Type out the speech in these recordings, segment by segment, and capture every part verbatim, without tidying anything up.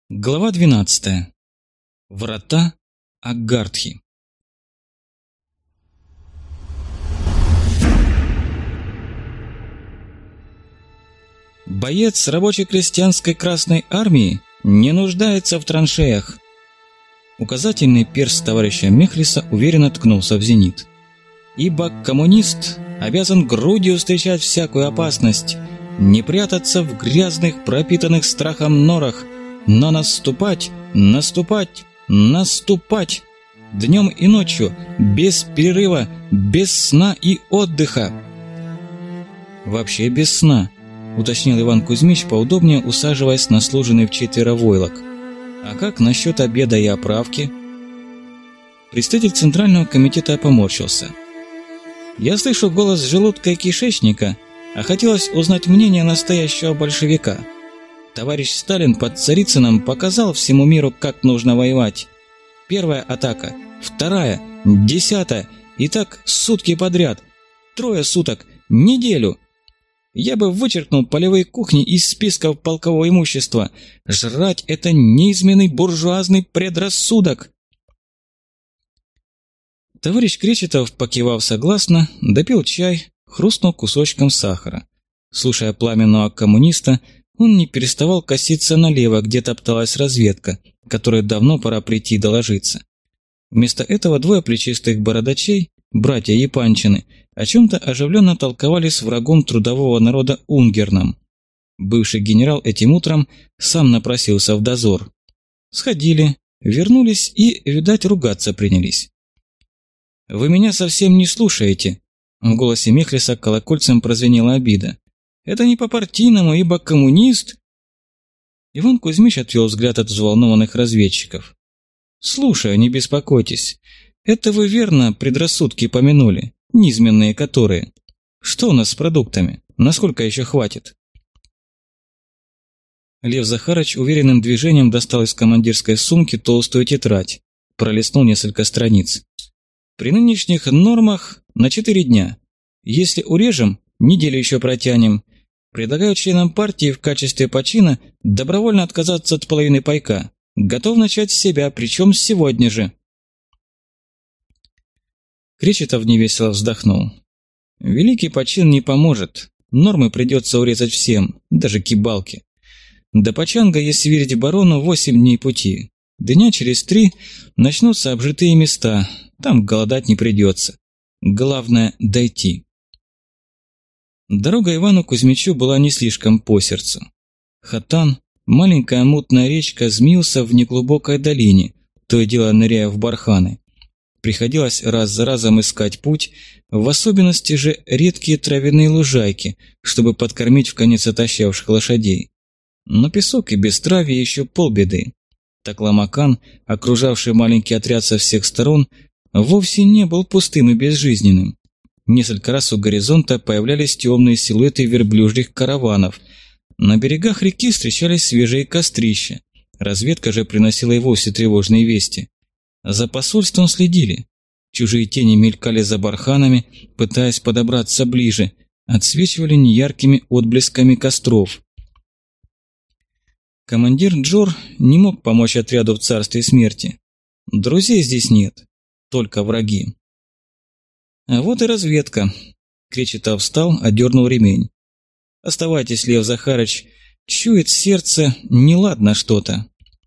Глава двенадцатая. Врата Аггартхи. Боец рабоче-крестьянской Красной Армии не нуждается в траншеях. Указательный перст товарища Мехлиса уверенно ткнулся в зенит. Ибо коммунист обязан грудью встречать всякую опасность, не прятаться в грязных, пропитанных страхом норах, но наступать, наступать, наступать днем и ночью, без перерыва, без сна и отдыха. Вообще без сна, уточнил Иван Кузьмич, поудобнее усаживаясь на сложенный вчетверо войлок. А как насчет обеда и оправки? Представитель Центрального комитета поморщился. Я слышу голос желудка и кишечника, а хотелось узнать мнение настоящего большевика. Товарищ Сталин под Царицыным показал всему миру, как нужно воевать. Первая атака, вторая, десятая, и так сутки подряд. Трое суток, неделю. Я бы вычеркнул полевые кухни из списков полкового имущества. Жрать – это неизменный буржуазный предрассудок. Товарищ Кречетов, покивав согласно, допил чай, хрустнул кусочком сахара. Слушая пламенного коммуниста, он не переставал коситься налево, где топталась разведка, которой давно пора прийти доложиться. Вместо этого двое плечистых бородачей, братья Япанчины, о чем-то оживленно толковали с врагом трудового народа Унгерном. Бывший генерал этим утром сам напросился в дозор. Сходили, вернулись и, видать, ругаться принялись. «Вы меня совсем не слушаете», — в голосе Мехлиса колокольцем прозвенела обида. «Это не по-партийному, ибо коммунист...» Иван Кузьмич отвел взгляд от взволнованных разведчиков. «Слушай, не беспокойтесь. Это вы верно предрассудки помянули, низменные которые. Что у нас с продуктами? Насколько еще хватит?» Лев Захарыч уверенным движением достал из командирской сумки толстую тетрадь, пролистнул несколько страниц. «При нынешних нормах на четыре дня. Если урежем, неделю еще протянем. Предлагаю членам партии в качестве почина добровольно отказаться от половины пайка. Готов начать с себя, причем сегодня же». Кречетов невесело вздохнул. «Великий почин не поможет. Нормы придется урезать всем, даже кибалке. До Почанга, если верить барону, восемь дней пути. Дня через три начнутся обжитые места, там голодать не придется. Главное – дойти». Дорога Ивану Кузьмичу была не слишком по сердцу. Хатан, маленькая мутная речка, змился в неглубокой долине, то и дело ныряя в барханы. Приходилось раз за разом искать путь, в особенности же редкие травяные лужайки, чтобы подкормить вконец отощавших лошадей. Но песок и бестравье еще полбеды. Такламакан, окружавший маленький отряд со всех сторон, вовсе не был пустым и безжизненным. Несколько раз у горизонта появлялись темные силуэты верблюжьих караванов. На берегах реки встречались свежие кострища. Разведка же приносила и вовсе тревожные вести. За посольством следили. Чужие тени мелькали за барханами, пытаясь подобраться ближе, отсвечивали неяркими отблесками костров. Командир Джор не мог помочь отряду в царстве смерти. Друзей здесь нет, только враги. А вот и разведка. Кречетов встал, одернул ремень. Оставайтесь, Лев Захарыч, чует сердце неладно что-то.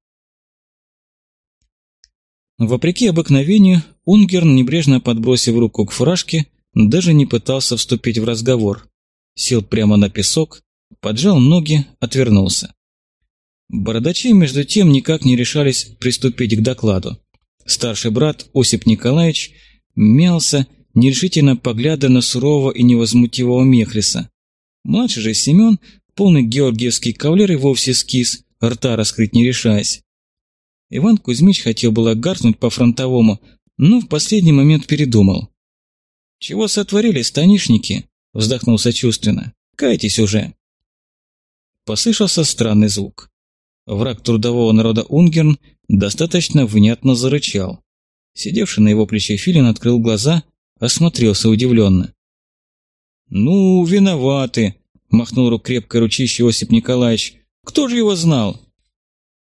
Вопреки обыкновению, Унгерн, небрежно подбросив руку к фуражке, даже не пытался вступить в разговор. Сел прямо на песок, поджал ноги, отвернулся. Бородачи, между тем, никак не решались приступить к докладу. Старший брат Осип Николаевич мялся, нерешительно поглядывая на сурового и невозмутивого Мехлиса. Младший же Семен, полный георгиевский кавалер, и вовсе скис, рта раскрыть не решаясь. Иван Кузьмич хотел было гаркнуть по-фронтовому, но в последний момент передумал. «Чего сотворили станишники?» – вздохнул сочувственно. «Кайтесь уже!» Послышался странный звук. Враг трудового народа Унгерн достаточно внятно зарычал. Сидевший на его плече Филин открыл глаза, осмотрелся удивленно. «Ну, виноваты», – махнул рук крепкой ручищей Осип Николаевич. «Кто же его знал?»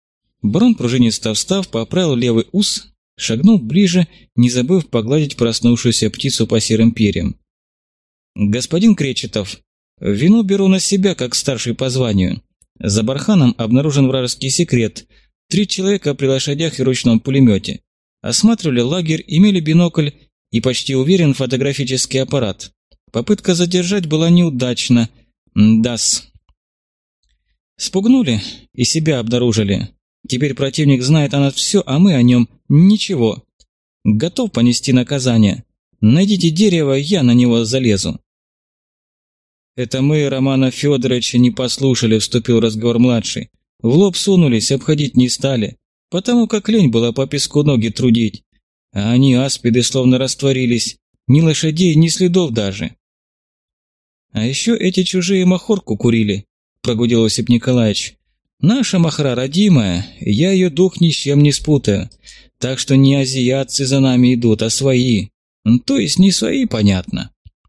Барон, пружинисто встав, поправил левый ус, шагнул ближе, не забыв погладить проснувшуюся птицу по серым перьям. «Господин Кречетов, вину беру на себя, как старший по званию. За барханом обнаружен вражеский секрет. Три человека при лошадях и ручном пулемете. Осматривали лагерь, имели бинокль и, почти уверен, фотографический аппарат. Попытка задержать была неудачна. Дас. Спугнули и себя обнаружили. Теперь противник знает о нас все, а мы о нем ничего. Готов понести наказание. Найдите дерево, я на него залезу». «Это мы Романа Федоровича не послушали», — вступил в разговор младший. «В лоб сунулись, обходить не стали, потому как лень была по песку ноги трудить. А они, аспиды, словно растворились, ни лошадей, ни следов даже». «А еще эти чужие махорку курили», — прогудел Осип Николаевич. «Наша махра родимая, я ее дух ни с чем не спутаю, так что не азиатцы за нами идут, а свои, то есть не свои, понятно».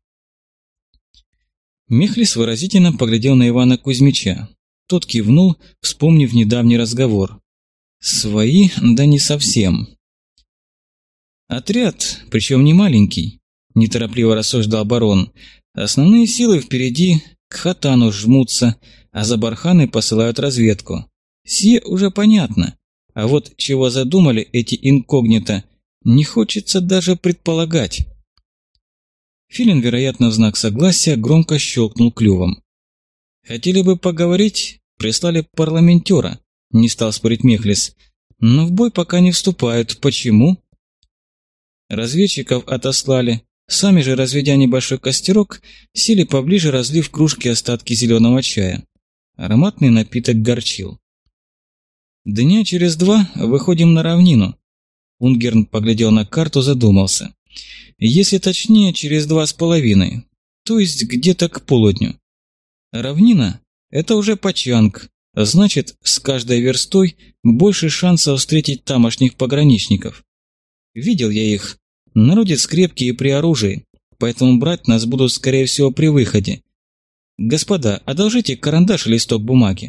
Мехлис выразительно поглядел на Ивана Кузьмича. Тот кивнул, вспомнив недавний разговор. «Свои, да не совсем». «Отряд, причем не маленький», – неторопливо рассуждал барон. «Основные силы впереди, к Хатану жмутся, а за барханы посылают разведку. Сие уже понятно, а вот чего задумали эти инкогнито, не хочется даже предполагать». Филин, вероятно, в знак согласия, громко щелкнул клювом. «Хотели бы поговорить, прислали парламентера», – не стал спорить Мехлис. «Но в бой пока не вступают. Почему?» «Разведчиков отослали. Сами же, разведя небольшой костерок, сели поближе, разлив в кружки остатки зеленого чая. Ароматный напиток горчил. Дня через два выходим на равнину». Унгерн поглядел на карту, задумался. «Если точнее, через два с половиной, то есть где-то к полудню. Равнина – это уже Почанг, значит, с каждой верстой больше шансов встретить тамошних пограничников. Видел я их, народец крепкий и при оружии, поэтому брать нас будут, скорее всего, при выходе. Господа, одолжите карандаш и листок бумаги».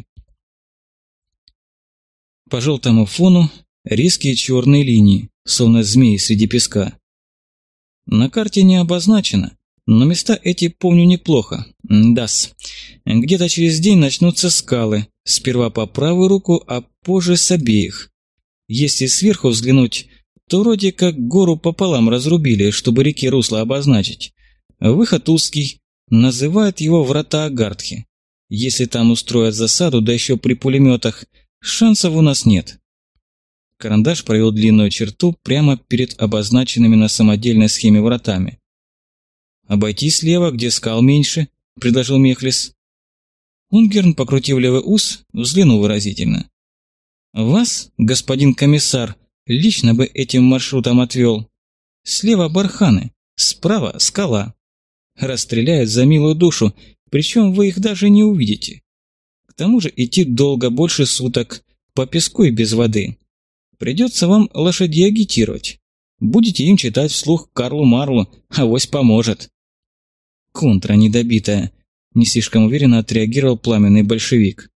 По желтому фону резкие черные линии, словно змеи среди песка. На карте не обозначено, но места эти помню неплохо. Дас. Где-то через день начнутся скалы, сперва по правую руку, а позже с обеих. Если сверху взглянуть, то вроде как гору пополам разрубили, чтобы реке русло обозначить. Выход узкий, называют его врата Агартхи. Если там устроят засаду, да еще при пулеметах, шансов у нас нет. Карандаш провел длинную черту прямо перед обозначенными на самодельной схеме вратами. «Обойти слева, где скал меньше», – предложил Мехлис. Унгерн, покрутив левый ус, взглянул выразительно. «Вас, господин комиссар, лично бы этим маршрутом отвел. Слева барханы, справа скала. Расстреляют за милую душу, причем вы их даже не увидите. К тому же идти долго, больше суток, по песку и без воды. Придется вам лошадей агитировать. Будете им читать вслух Карлу Марлу, авось поможет». «Контра недобитая», – не слишком уверенно отреагировал пламенный большевик.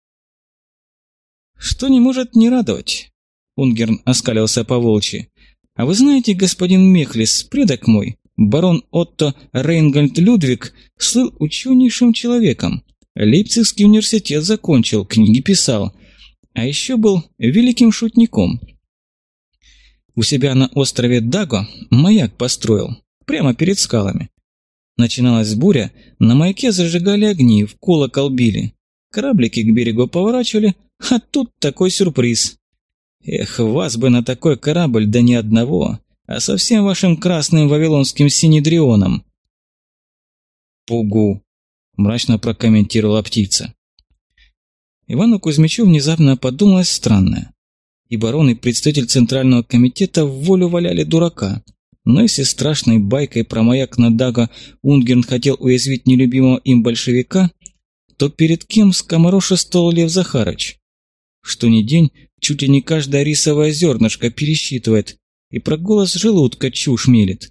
«Что не может не радовать?» – Унгерн оскалился по-волчьи. «А вы знаете, господин Мехлис, предок мой, барон Отто Рейнгольд Людвиг, слыл ученейшим человеком. Лейпцигский университет закончил, книги писал. А еще был великим шутником. У себя на острове Даго маяк построил, прямо перед скалами. Начиналась буря, на маяке зажигали огни, в колокол били. Кораблики к берегу поворачивали, а тут такой сюрприз. Эх, вас бы на такой корабль, да не одного, а со всем вашим красным вавилонским синедрионом». «Пугу», – мрачно прокомментировала птица. Ивану Кузьмичу внезапно подумалось странное. И барон, и представитель Центрального комитета в волю валяли дурака. Но если страшной байкой про маяк на Даго Унгерн хотел уязвить нелюбимого им большевика, то перед кем скоморошествовал Лев Захарыч? Что ни день, чуть ли не каждое рисовое зернышко пересчитывает, и про голос желудка чушь мелет.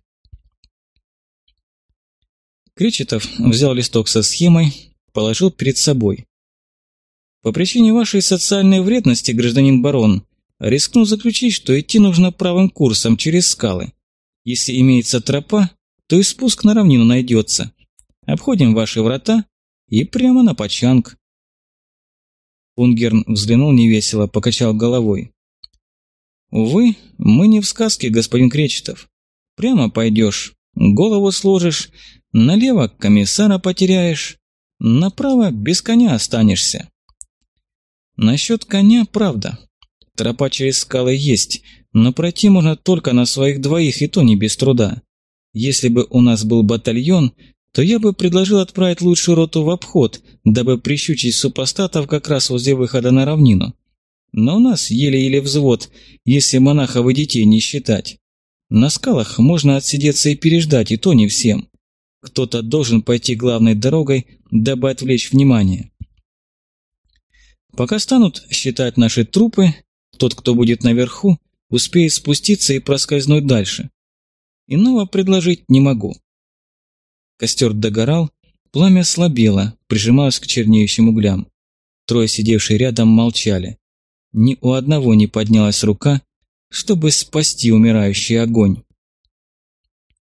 Кречетов взял листок со схемой, положил перед собой. «По причине вашей социальной вредности, гражданин барон, Рискну заключить, что идти нужно правым курсом через скалы. Если имеется тропа, то и спуск на равнину найдется. Обходим ваши врата и прямо на Пачанг. Унгерн взглянул невесело, покачал головой. Увы, мы не в сказке, господин Кречетов. Прямо пойдешь, голову сложишь, налево комиссара потеряешь, направо без коня останешься. Насчет коня правда. Тропа через скалы есть, но пройти можно только на своих двоих, и то не без труда. Если бы у нас был батальон, то я бы предложил отправить лучшую роту в обход, дабы прищучить супостатов как раз возле выхода на равнину. Но у нас еле-еле взвод, если монахов и детей не считать. На скалах можно отсидеться и переждать, и то не всем. Кто-то должен пойти главной дорогой, дабы отвлечь внимание. Пока станут считать наши трупы, тот, кто будет наверху, успеет спуститься и проскользнуть дальше. Иного предложить не могу. Костер догорал, пламя слабело, прижималось к чернеющим углям. Трое, сидевшие рядом, молчали. Ни у одного не поднялась рука, чтобы спасти умирающий огонь.